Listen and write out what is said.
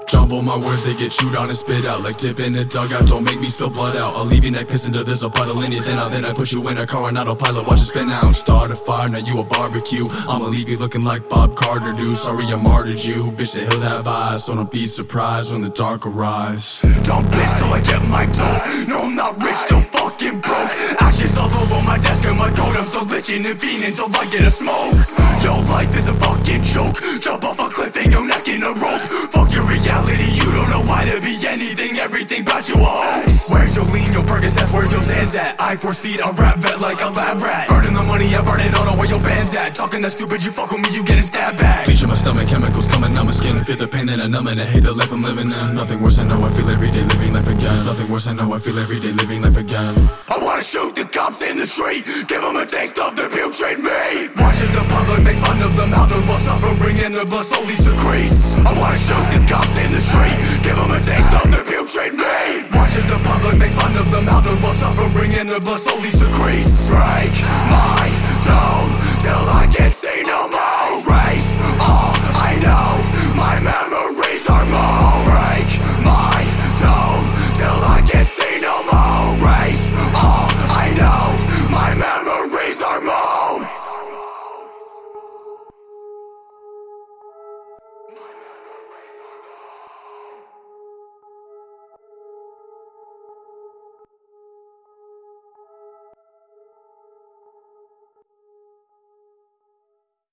Jumble my words, they get chewed on and spit out like dip in a dugout. Don't make me spill blood out. I'll leave your neck pissing till there's a puddle in your thin out. Then I put you in a car on autopilot, watch it spin out. Start a fire, now you a barbecue. I'ma leave you looking like Bob Carter do. Sorry I martyred you, bitch, the hills have eyes, so don't be surprised when the dark arrives. Don't bitch till I get my dough. No, I'm not rich, still fucking broke. Ashes all over my desk and my coat. I'm still bitching and fiending till I get a smoke. Yo, life is a fucking joke. Jump off a cliff, ain't no neck in a rope. Fuck your reality, you don't know why to be anything. Everything about you a hoax. Where's your lean, your Percocets, where's your Zans at? I force feed a rap vet like a lab rat. Burning the money, I burn it all, know where your band's at. Talking that stupid, you fuck with me, you getting stabbed back. Bleach in my stomach, chemicals coming out my skin. Feel the pain and a numbing, I hate the life I'm living in. Nothing worse than how I feel every day living life again. Nothing worse than how I feel every day living life again. I wanna shoot the cops in the street, give them a taste of their putrid meat. Watch as the public make fun of them, how they're while suffering and their blood slowly secretes. I wanna shoot the cops in the street, give them a taste of their putrid meat. Watch as the public make fun of them, how they're while suffering and their blood slowly secretes. Break my dome till I can't see no more. Erase all I know, my memories are more. Break my dome till I can't see no more. Erase all I know, my memories are more.